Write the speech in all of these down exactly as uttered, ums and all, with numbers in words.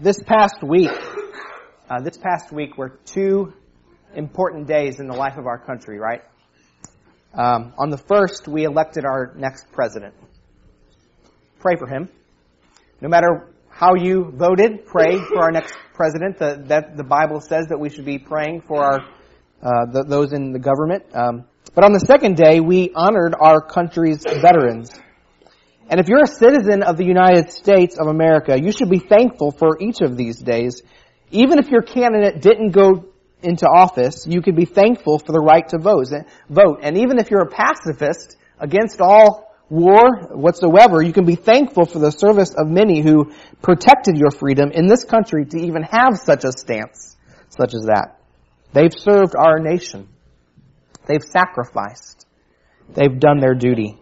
this past week, uh, this past week were two important days in the life of our country, right? Um, on the first, we elected our next president. Pray for him. No matter how you voted, pray for our next president. The, that the Bible says that we should be praying for our uh, the, those in the government. Um, but on the second day, we honored our country's veterans. And if you're a citizen of the United States of America, you should be thankful for each of these days. Even if your candidate didn't go into office, you could be thankful for the right to vote. Vote. And even if you're a pacifist against all war whatsoever, you can be thankful for the service of many who protected your freedom in this country to even have such a stance, such as that. They've served our nation. They've sacrificed. They've done their duty.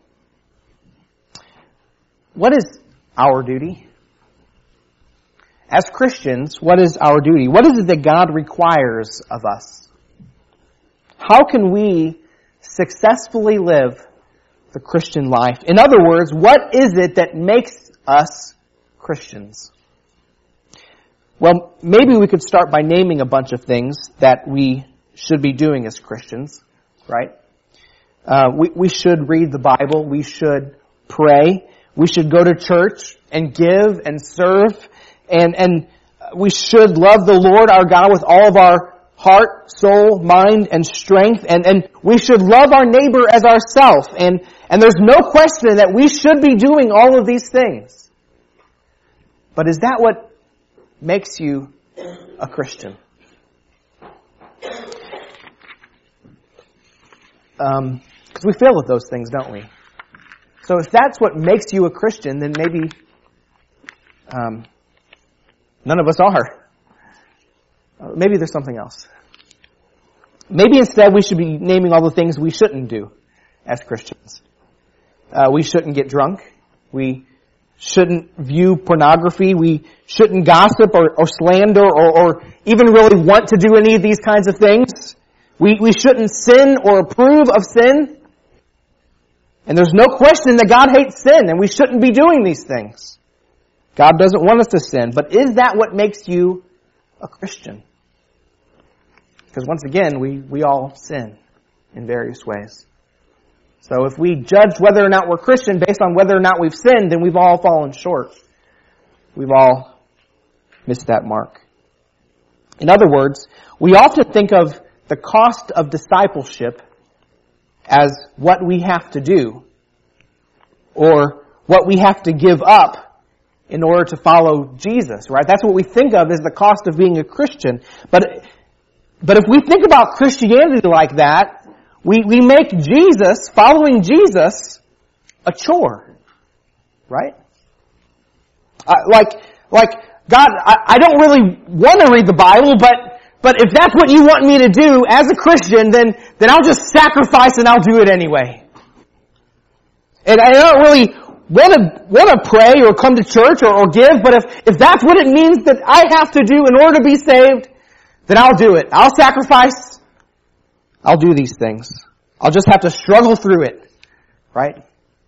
What is our duty? As Christians, what is our duty? What is it that God requires of us? How can we successfully live the Christian life? In other words, what is it that makes us Christians? Well, maybe we could start by naming a bunch of things that we should be doing as Christians, right? Uh, we, we should read the Bible. We should pray. We should go to church and give and serve. And, and we should love the Lord our God with all of our heart, soul, mind, and strength. And, and we should love our neighbor as ourselves. And, and there's no question that we should be doing all of these things. But is that what makes you a Christian? Um, because we fail at those things, don't we? So if that's what makes you a Christian, then maybe um, none of us are. Uh, maybe there's something else. Maybe instead we should be naming all the things we shouldn't do as Christians. Uh, we shouldn't get drunk. We shouldn't view pornography. We shouldn't gossip or, or slander or, or even really want to do any of these kinds of things. We, we shouldn't sin or approve of sin. And there's no question that God hates sin, and we shouldn't be doing these things. God doesn't want us to sin. But is that what makes you a Christian? Because once again, we, we all sin in various ways. So if we judge whether or not we're Christian based on whether or not we've sinned, then we've all fallen short. We've all missed that mark. In other words, we often think of the cost of discipleship as what we have to do or what we have to give up in order to follow Jesus, right? That's what we think of as the cost of being a Christian. But, but if we think about Christianity like that, we, we make Jesus, following Jesus, a chore, right? Uh, like, like, God, I, I don't really want to read the Bible, but But if that's what you want me to do as a Christian, then, then I'll just sacrifice and I'll do it anyway. And I don't really want to, want to pray or come to church or, or give, but if, if that's what it means that I have to do in order to be saved, then I'll do it. I'll sacrifice. I'll do these things. I'll just have to struggle through it. Right?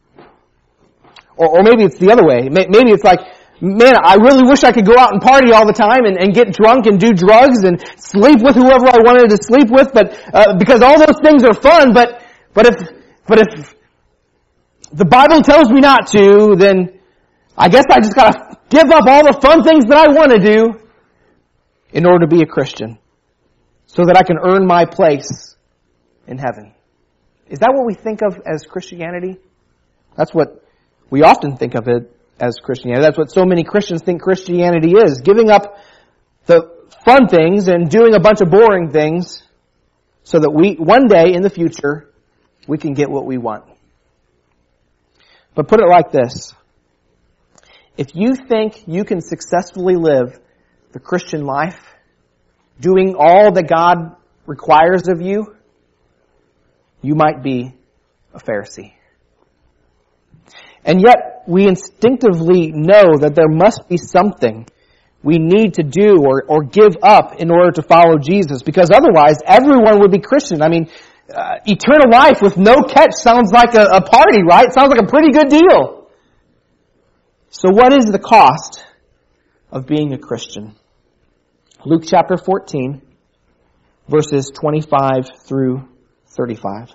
Or, or maybe it's the other way. Maybe it's like, man, I really wish I could go out and party all the time and, and get drunk and do drugs and sleep with whoever I wanted to sleep with, but uh, because all those things are fun. But but if but if the Bible tells me not to, then I guess I just gotta give up all the fun things that I want to do in order to be a Christian, so that I can earn my place in heaven. Is that what we think of as Christianity? That's what we often think of it as Christianity. That's what so many Christians think Christianity is. Giving up the fun things and doing a bunch of boring things so that we, one day in the future, we can get what we want. But put it like this. If you think you can successfully live the Christian life, doing all that God requires of you, you might be a Pharisee. And yet, we instinctively know that there must be something we need to do or, or give up in order to follow Jesus, because otherwise everyone would be Christian. I mean, uh, eternal life with no catch sounds like a, a party, right? Sounds like a pretty good deal. So what is the cost of being a Christian. Luke chapter fourteen, verses twenty-five through thirty-five.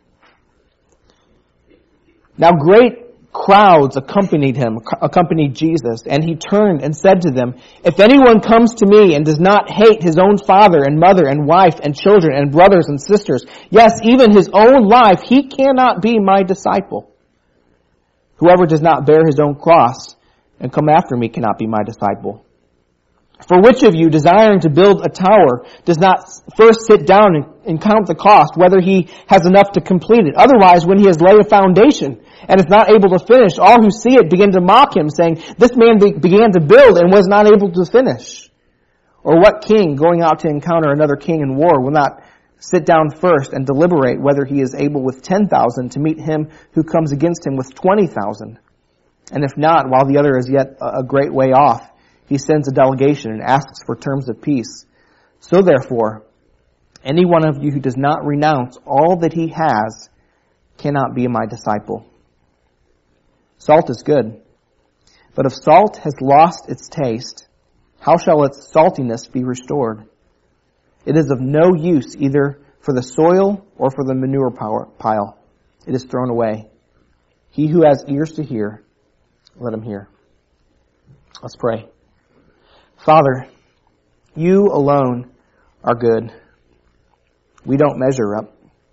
Now great crowds accompanied him, accompanied Jesus, and he turned and said to them, "If anyone comes to me and does not hate his own father and mother and wife and children and brothers and sisters, yes, even his own life, he cannot be my disciple. Whoever does not bear his own cross and come after me cannot be my disciple. For which of you, desiring to build a tower, does not first sit down and, and count the cost, whether he has enough to complete it? Otherwise, when he has laid a foundation and is not able to finish, all who see it begin to mock him, saying, 'This man be- began to build and was not able to finish.' Or what king, going out to encounter another king in war, will not sit down first and deliberate whether he is able with ten thousand to meet him who comes against him with twenty thousand? And if not, while the other is yet a great way off, he sends a delegation and asks for terms of peace. So therefore, any one of you who does not renounce all that he has cannot be my disciple. Salt is good, but if salt has lost its taste, how shall its saltiness be restored? It is of no use either for the soil or for the manure pile. It is thrown away. He who has ears to hear, let him hear." Let's pray. Father, you alone are good. We don't measure up.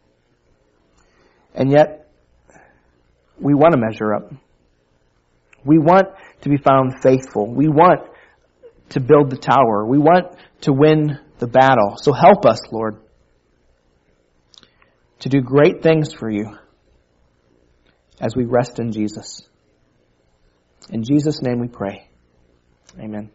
And yet, we want to measure up. We want to be found faithful. We want to build the tower. We want to win the battle. So help us, Lord, to do great things for you as we rest in Jesus. In Jesus' name we pray. Amen.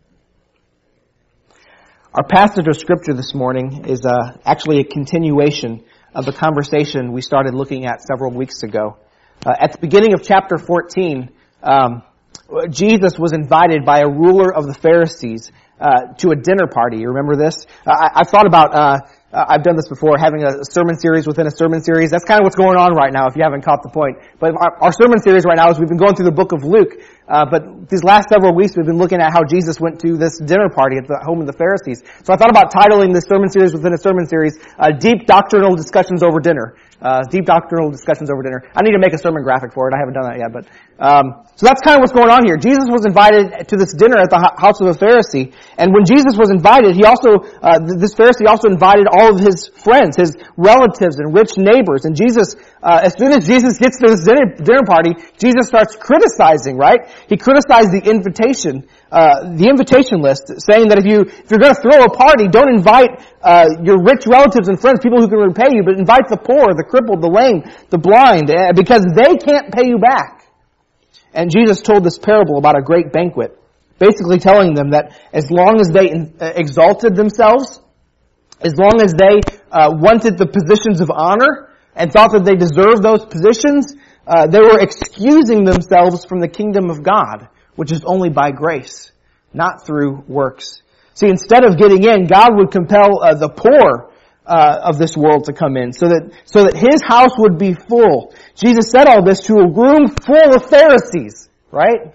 Our passage of Scripture this morning is uh, actually a continuation of the conversation we started looking at several weeks ago. Uh, at the beginning of chapter fourteen, um, Jesus was invited by a ruler of the Pharisees uh, to a dinner party. You remember this? Uh, I, I've thought about, uh, uh, I've done this before, having a sermon series within a sermon series. That's kind of what's going on right now, if you haven't caught the point. But our, our sermon series right now is we've been going through the book of Luke. Uh, but these last several weeks we've been looking at how Jesus went to this dinner party at the home of the Pharisees. So I thought about titling this sermon series within a sermon series, uh, Deep Doctrinal Discussions Over Dinner. Uh, deep doctrinal discussions over dinner. I need to make a sermon graphic for it. I haven't done that yet, but, um, so that's kind of what's going on here. Jesus was invited to this dinner at the house of a Pharisee, and when Jesus was invited, he also, uh, this Pharisee also invited all of his friends, his relatives and rich neighbors, and Jesus, uh, as soon as Jesus gets to this dinner, dinner party, Jesus starts criticizing, right? He criticized the invitation, uh, the invitation list, saying that if you, if you're gonna throw a party, don't invite, uh, your rich relatives and friends, people who can repay you, but invite the poor, the crippled, the lame, the blind, because they can't pay you back. And Jesus told this parable about a great banquet, basically telling them that as long as they exalted themselves, as long as they uh, wanted the positions of honor and thought that they deserved those positions, uh, they were excusing themselves from the kingdom of God, which is only by grace, not through works. See, instead of getting in, God would compel uh, the poor Uh, of this world to come in, so that so that his house would be full. Jesus said all this to a room full of Pharisees, right?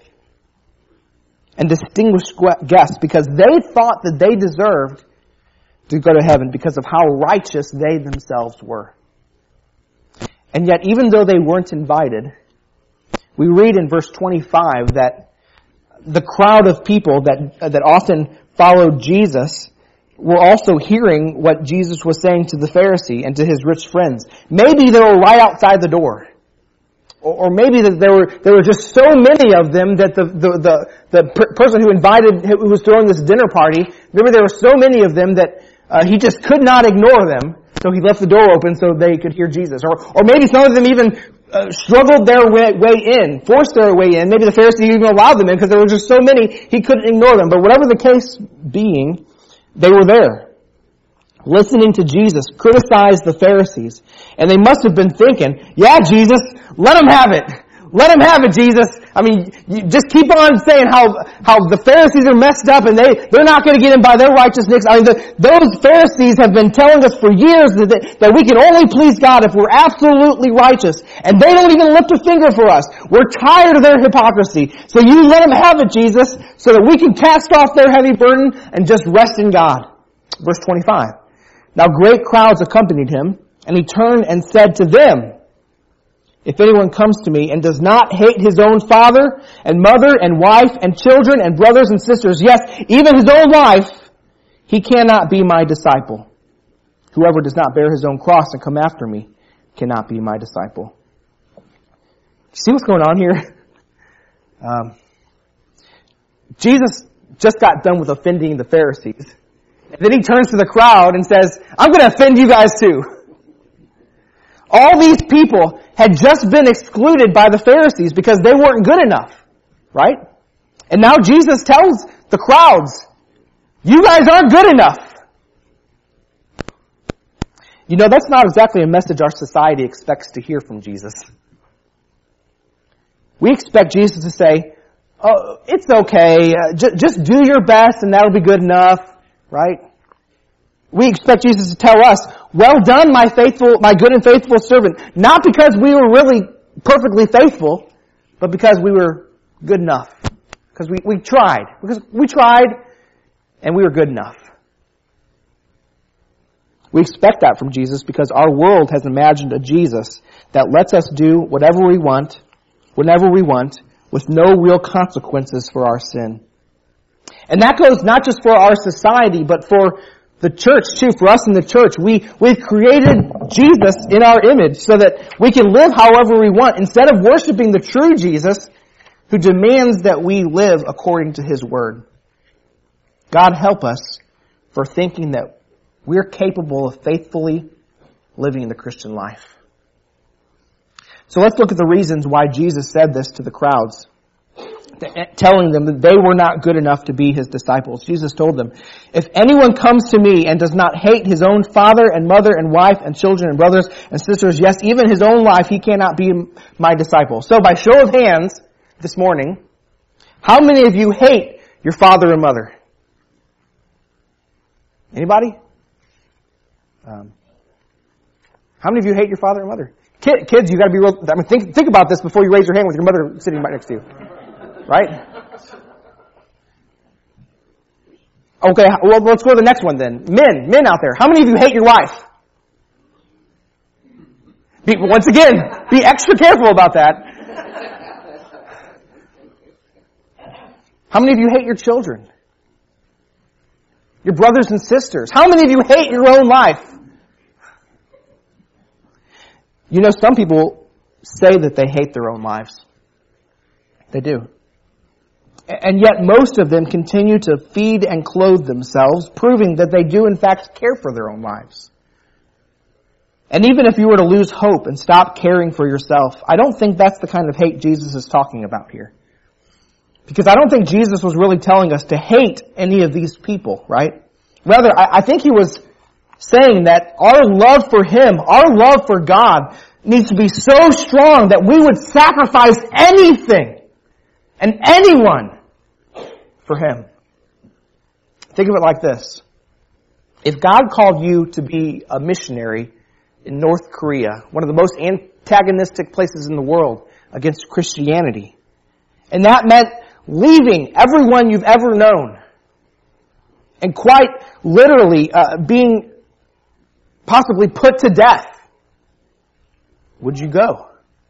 And distinguished guests, because they thought that they deserved to go to heaven because of how righteous they themselves were. And yet, even though they weren't invited, we read in verse twenty-five that the crowd of people that that often followed Jesus were also hearing what Jesus was saying to the Pharisee and to his rich friends. Maybe they were right outside the door. Or, or maybe that there were there were just so many of them that the the the, the per- person who invited, who was throwing this dinner party, maybe there were so many of them that uh, he just could not ignore them, so he left the door open so they could hear Jesus. Or or maybe some of them even uh, struggled their way, way in, forced their way in. Maybe the Pharisee even allowed them in because there were just so many he couldn't ignore them. But whatever the case being, they were there, listening to Jesus criticize the Pharisees. And they must have been thinking, yeah, Jesus, let them have it. Let them have it, Jesus. I mean, you just keep on saying how, how the Pharisees are messed up and they, they're not going to get in by their righteousness. I mean, the, those Pharisees have been telling us for years that, that we can only please God if we're absolutely righteous. And they don't even lift a finger for us. We're tired of their hypocrisy. So you let them have it, Jesus, so that we can cast off their heavy burden and just rest in God. Verse twenty-five. Now great crowds accompanied him, and he turned and said to them, if anyone comes to me and does not hate his own father and mother and wife and children and brothers and sisters, yes, even his own life, he cannot be my disciple. Whoever does not bear his own cross and come after me cannot be my disciple. See what's going on here? Um, Jesus just got done with offending the Pharisees. And then he turns to the crowd and says, I'm going to offend you guys too. All these people had just been excluded by the Pharisees because they weren't good enough, right? And now Jesus tells the crowds, you guys aren't good enough. You know, that's not exactly a message our society expects to hear from Jesus. We expect Jesus to say, oh, it's okay, uh, j- just do your best and that'll be good enough, right? We expect Jesus to tell us, well done, my faithful, my good and faithful servant. Not because we were really perfectly faithful, but because we were good enough. Because we, we tried. Because we tried, and we were good enough. We expect that from Jesus because our world has imagined a Jesus that lets us do whatever we want, whenever we want, with no real consequences for our sin. And that goes not just for our society, but for the church too, for us in the church. We, we've created Jesus in our image so that we can live however we want instead of worshiping the true Jesus who demands that we live according to His Word. God help us for thinking that we're capable of faithfully living the Christian life. So let's look at the reasons why Jesus said this to the crowds, telling them that they were not good enough to be His disciples. Jesus told them, if anyone comes to me and does not hate his own father and mother and wife and children and brothers and sisters, yes, even his own life, he cannot be my disciple. So by show of hands this morning, how many of you hate your father and mother? Anybody? Um, how many of you hate your father and mother? Kid, kids, you got to be real. I mean, think think about this before you raise your hand with your mother sitting right next to you, right? Okay, well, let's go to the next one then. Men, men out there, how many of you hate your wife? Be, once again, be extra careful about that. How many of you hate your children? Your brothers and sisters? How many of you hate your own life? You know, some people say that they hate their own lives. They do. And yet most of them continue to feed and clothe themselves, proving that they do in fact care for their own lives. And even if you were to lose hope and stop caring for yourself, I don't think that's the kind of hate Jesus is talking about here. Because I don't think Jesus was really telling us to hate any of these people, right? Rather, I, I think He was saying that our love for Him, our love for God, needs to be so strong that we would sacrifice anything and anyone for Him. Think of it like this. If God called you to be a missionary in North Korea, one of the most antagonistic places in the world against Christianity, and that meant leaving everyone you've ever known, and quite literally uh, being possibly put to death, would you go?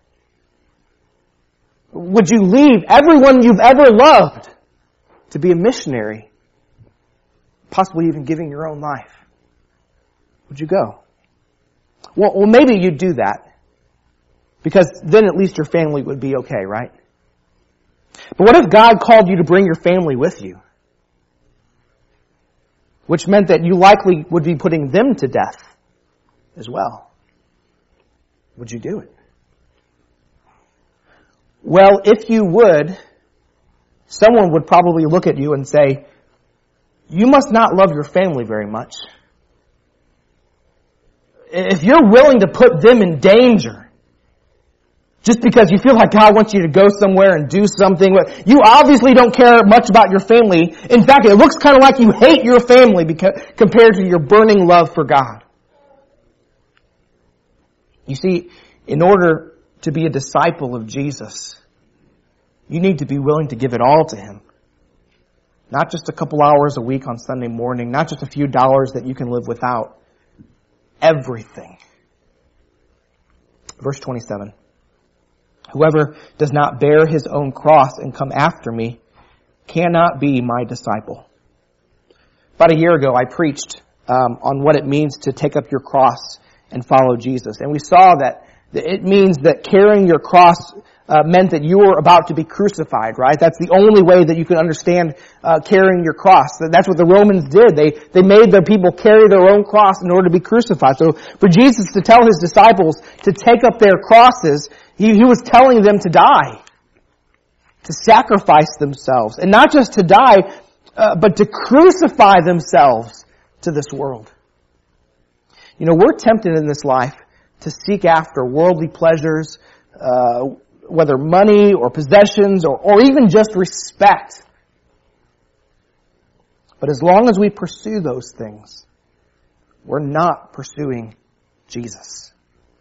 Would you leave everyone you've ever loved to be a missionary, possibly even giving your own life? Would you go? Well, well, maybe you'd do that, because then at least your family would be okay, right? But what if God called you to bring your family with you? Which meant that you likely would be putting them to death as well. Would you do it? Well, if you would, someone would probably look at you and say, you must not love your family very much. If you're willing to put them in danger Just because you feel like God wants you to go somewhere and do something. You obviously don't care much about your family. In fact, it looks kind of like you hate your family because, compared to your burning love for God. You see, in order to be a disciple of Jesus, you need to be willing to give it all to Him. Not just a couple hours a week on Sunday morning, not just a few dollars that you can live without. Everything. Verse twenty-seven. Whoever does not bear his own cross and come after me cannot be my disciple. About a year ago, I preached um, on what it means to take up your cross and follow Jesus. And we saw that it means that carrying your cross uh, meant that you were about to be crucified, right? That's the only way that you can understand uh, carrying your cross. That's what the Romans did. They they made their people carry their own cross in order to be crucified. So for Jesus to tell His disciples to take up their crosses, He, he was telling them to die, to sacrifice themselves, and not just to die, uh, but to crucify themselves to this world. You know, we're tempted in this life to seek after worldly pleasures, uh, whether money or possessions or, or even just respect. But as long as we pursue those things, we're not pursuing Jesus.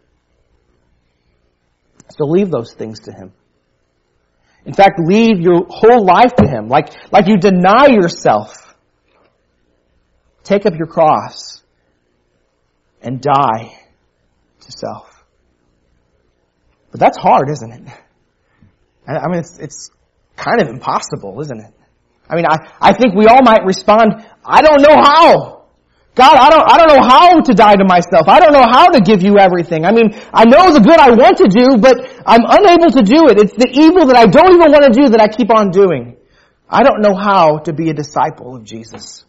So leave those things to Him. In fact, leave your whole life to Him. Like, like you deny yourself. Take up your cross and die to self. But that's hard, isn't it? I mean, it's, it's kind of impossible, isn't it? I mean, I, I think we all might respond, I don't know how. God, I don't, I don't know how to die to myself. I don't know how to give you everything. I mean, I know the good I want to do, but I'm unable to do it. It's the evil that I don't even want to do that I keep on doing. I don't know how to be a disciple of Jesus.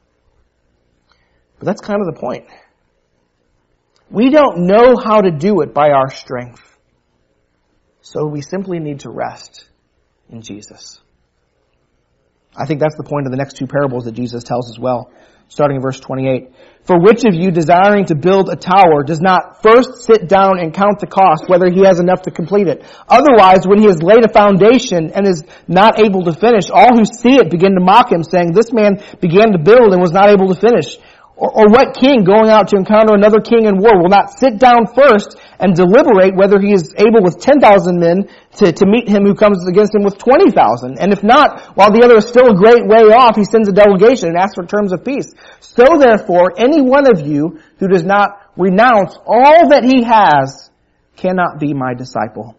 But that's kind of the point. We don't know how to do it by our strength. So we simply need to rest in Jesus. I think that's the point of the next two parables that Jesus tells as well. Starting in verse twenty-eight. For which of you desiring to build a tower does not first sit down and count the cost, whether he has enough to complete it? Otherwise, when he has laid a foundation and is not able to finish, all who see it begin to mock him, saying, this man began to build and was not able to finish. Or, or what king going out to encounter another king in war will not sit down first and deliberate whether he is able with ten thousand men to, to meet him who comes against him with twenty thousand? And if not, while the other is still a great way off, he sends a delegation and asks for terms of peace. So therefore, any one of you who does not renounce all that he has cannot be my disciple.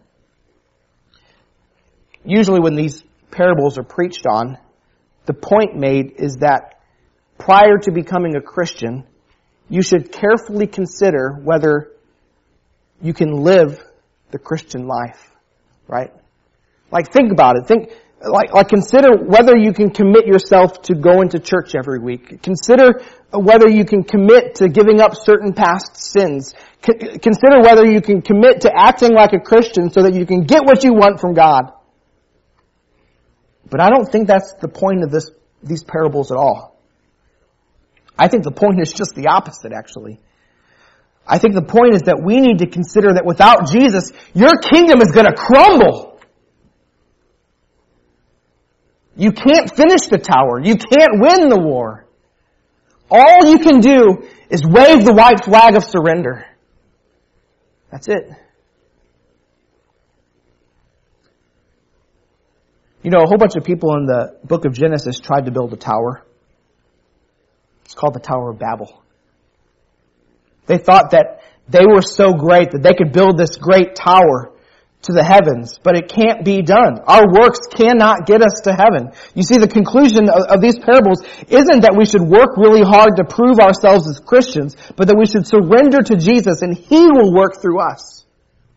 Usually when these parables are preached on, the point made is that prior to becoming a Christian, you should carefully consider whether you can live the Christian life, right? Like, think about it. Think, like, like consider whether you can commit yourself to going to church every week. Consider whether you can commit to giving up certain past sins. C- consider whether you can commit to acting like a Christian so that you can get what you want from God. But I don't think that's the point of this, these parables at all. I think the point is just the opposite, actually. I think the point is that we need to consider that without Jesus, your kingdom is going to crumble. You can't finish the tower. You can't win the war. All you can do is wave the white flag of surrender. That's it. You know, a whole bunch of people in the book of Genesis tried to build a tower. It's called the Tower of Babel. They thought that they were so great that they could build this great tower to the heavens, but it can't be done. Our works cannot get us to heaven. You see, the conclusion of, of these parables isn't that we should work really hard to prove ourselves as Christians, but that we should surrender to Jesus and He will work through us.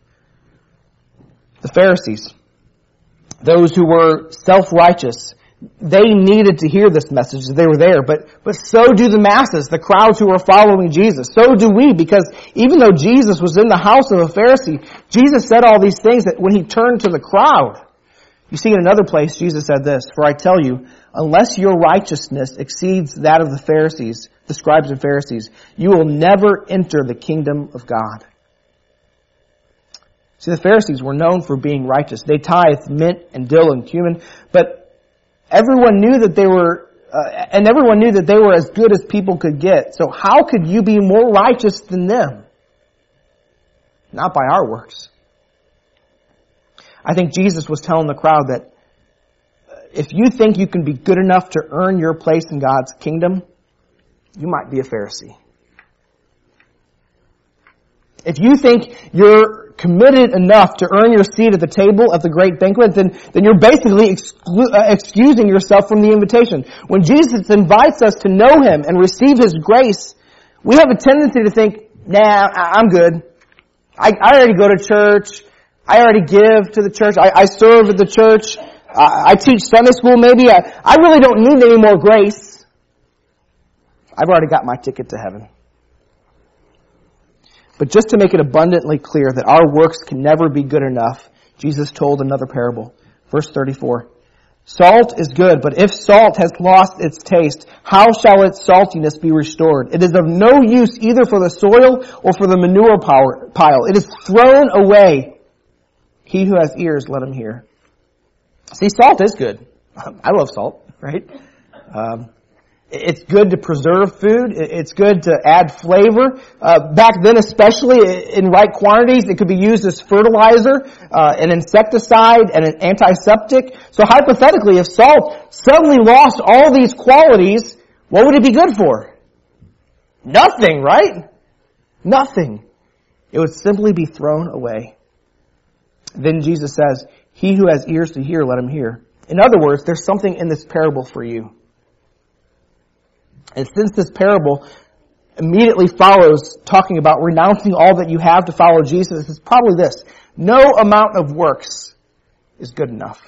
The Pharisees, those who were self-righteous, they needed to hear this message. They were there, but, but so do the masses, the crowds who are following Jesus. So do we, because even though Jesus was in the house of a Pharisee, Jesus said all these things that when He turned to the crowd. You see, in another place, Jesus said this, for I tell you, unless your righteousness exceeds that of the Pharisees, the scribes and Pharisees, you will never enter the kingdom of God. See, the Pharisees were known for being righteous. They tithed mint and dill and cumin, but everyone knew that they were, uh, and everyone knew that they were as good as people could get. So how could you be more righteous than them? Not by our works. I think Jesus was telling the crowd that if you think you can be good enough to earn your place in God's kingdom, you might be a Pharisee. If you think you're committed enough to earn your seat at the table of the great banquet, then, then you're basically exclu- uh, excusing yourself from the invitation. When Jesus invites us to know Him and receive His grace, we have a tendency to think, nah, I'm good. I, I already go to church. I already give to the church. I, I serve at the church. I, I teach Sunday school maybe. I, I really don't need any more grace. I've already got my ticket to heaven. But just to make it abundantly clear that our works can never be good enough, Jesus told another parable. Verse thirty-four. Salt is good, but if salt has lost its taste, how shall its saltiness be restored? It is of no use either for the soil or for the manure pile. It is thrown away. He who has ears, let him hear. See, salt is good. I love salt, right? Um, It's good to preserve food. It's good to add flavor. Uh, back then especially, in right quantities, it could be used as fertilizer, uh, an insecticide, and an antiseptic. So hypothetically, if salt suddenly lost all these qualities, what would it be good for? Nothing, right? Nothing. It would simply be thrown away. Then Jesus says, he who has ears to hear, let him hear. In other words, there's something in this parable for you. And since this parable immediately follows talking about renouncing all that you have to follow Jesus, it's probably this. No amount of works is good enough.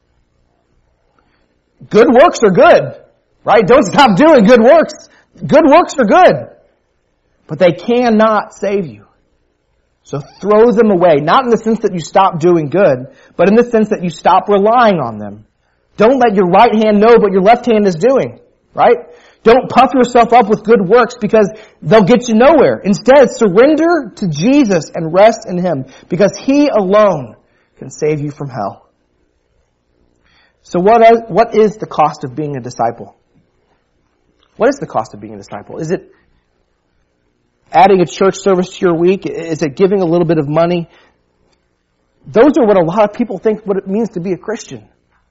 Good works are good, right? Don't stop doing good works. Good works are good. But they cannot save you. So throw them away. Not in the sense that you stop doing good, but in the sense that you stop relying on them. Don't let your right hand know what your left hand is doing, right? Don't puff yourself up with good works because they'll get you nowhere. Instead, surrender to Jesus and rest in Him because He alone can save you from hell. So what is, what is the cost of being a disciple? What is the cost of being a disciple? Is it adding a church service to your week? Is it giving a little bit of money? Those are what a lot of people think what it means to be a Christian.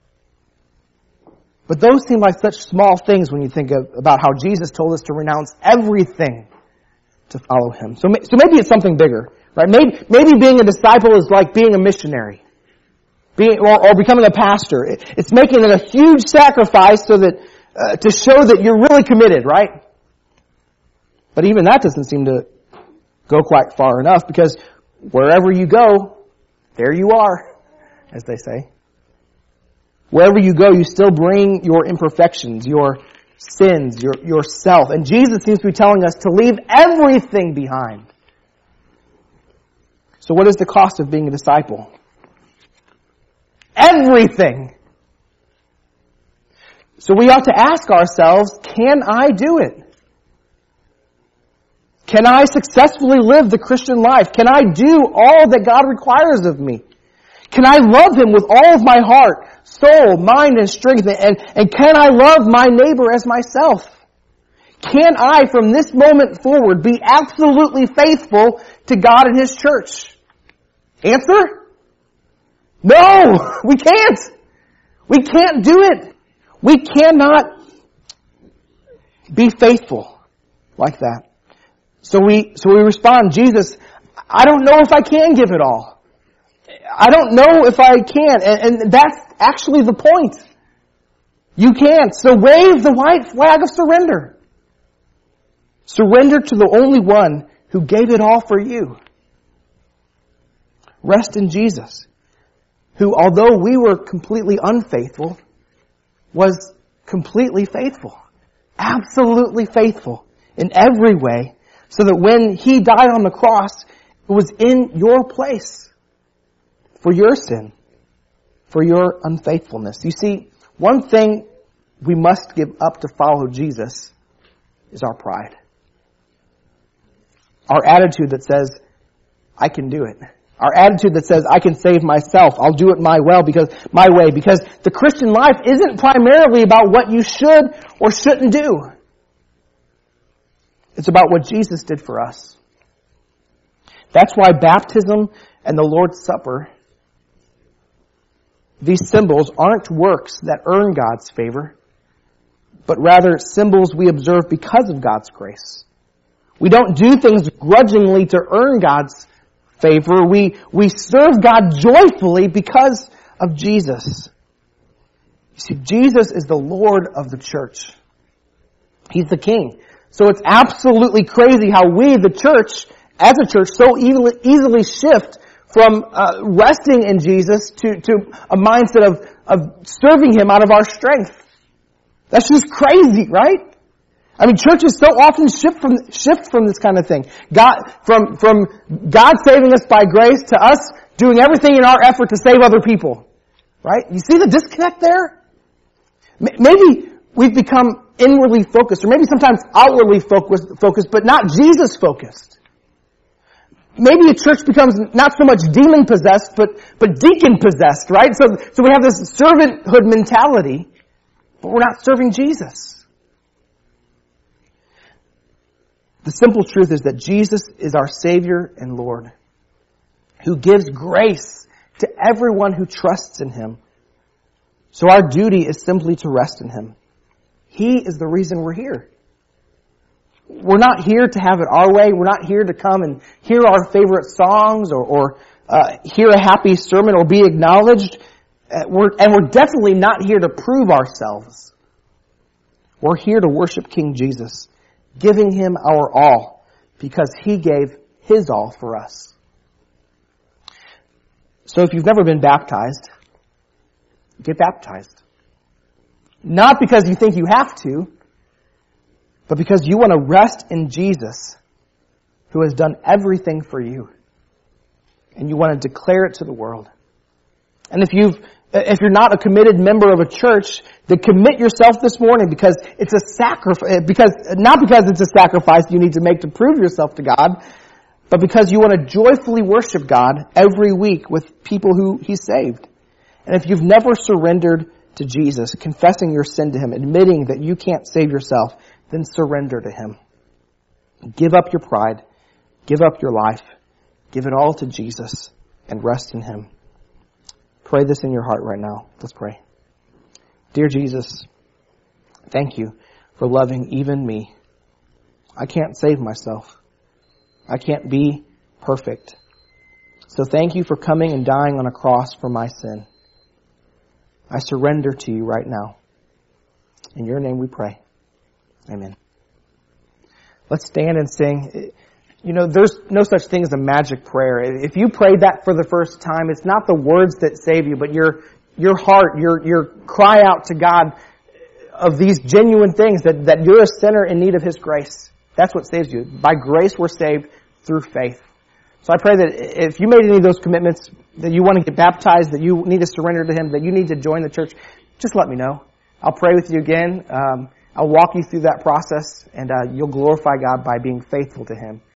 But those seem like such small things when you think of, about how Jesus told us to renounce everything to follow Him. So, so maybe it's something bigger, right? Maybe, maybe being a disciple is like being a missionary, being or, or becoming a pastor. It, it's making a huge sacrifice so that uh, to show that you're really committed, right? But even that doesn't seem to go quite far enough because wherever you go, there you are, as they say. Wherever you go, you still bring your imperfections, your sins, your yourself. And Jesus seems to be telling us to leave everything behind. So what is the cost of being a disciple? Everything. So we ought to ask ourselves, can I do it? Can I successfully live the Christian life? Can I do all that God requires of me? Can I love Him with all of my heart, soul, mind, and strength? And, and can I love my neighbor as myself? Can I, from this moment forward, be absolutely faithful to God and His church? Answer? No! We can't! We can't do it! We cannot be faithful like that. So we, so we respond, Jesus, I don't know if I can give it all. I don't know if I can. And, and that's actually the point. You can't. So wave the white flag of surrender. Surrender to the only one who gave it all for you. Rest in Jesus, who, although we were completely unfaithful, was completely faithful. Absolutely faithful in every way, so that when He died on the cross, it was in your place. For your sin, for your unfaithfulness. You see, one thing we must give up to follow Jesus is our pride. Our attitude that says, I can do it. Our attitude that says, I can save myself. I'll do it my well because my way. Because the Christian life isn't primarily about what you should or shouldn't do. It's about what Jesus did for us. That's why baptism and the Lord's Supper, these symbols aren't works that earn God's favor, but rather symbols we observe because of God's grace. We don't do things grudgingly to earn God's favor. We, we serve God joyfully because of Jesus. You see, Jesus is the Lord of the church. He's the King. So it's absolutely crazy how we, the church, as a church, so easily, easily shift from uh, resting in Jesus to, to a mindset of, of serving Him out of our strength. That's just crazy, right? I mean, churches so often shift from shift from this kind of thing. God, from from God saving us by grace to us doing everything in our effort to save other people, right? You see the disconnect there? Maybe we've become inwardly focused, or maybe sometimes outwardly focused, focused, but not Jesus focused. Maybe a church becomes not so much demon possessed, but but deacon possessed, right? So so we have this servanthood mentality, but we're not serving Jesus. The simple truth is that Jesus is our Savior and Lord, who gives grace to everyone who trusts in Him. So our duty is simply to rest in Him. He is the reason we're here. We're not here to have it our way. We're not here to come and hear our favorite songs or, or uh, hear a happy sermon or be acknowledged. Uh, we're, and we're definitely not here to prove ourselves. We're here to worship King Jesus, giving Him our all because He gave His all for us. So if you've never been baptized, get baptized. Not because you think you have to, but because you want to rest in Jesus, who has done everything for you. And you want to declare it to the world. And if you've, if you're not a committed member of a church, then commit yourself this morning because it's a sacrifice, because, not because it's a sacrifice you need to make to prove yourself to God, but because you want to joyfully worship God every week with people who He saved. And if you've never surrendered to Jesus, confessing your sin to Him, admitting that you can't save yourself, then surrender to Him. Give up your pride. Give up your life. Give it all to Jesus and rest in Him. Pray this in your heart right now. Let's pray. Dear Jesus, thank You for loving even me. I can't save myself. I can't be perfect. So thank You for coming and dying on a cross for my sin. I surrender to You right now. In Your name we pray. Amen. Let's stand and sing. You know, there's no such thing as a magic prayer. If you prayed that for the first time, it's not the words that save you, but your your heart, your your cry out to God of these genuine things, that, that you're a sinner in need of His grace. That's what saves you. By grace we're saved through faith. So I pray that if you made any of those commitments, that you want to get baptized, that you need to surrender to Him, that you need to join the church, just let me know. I'll pray with you again. Um, I'll walk you through that process, and uh, you'll glorify God by being faithful to Him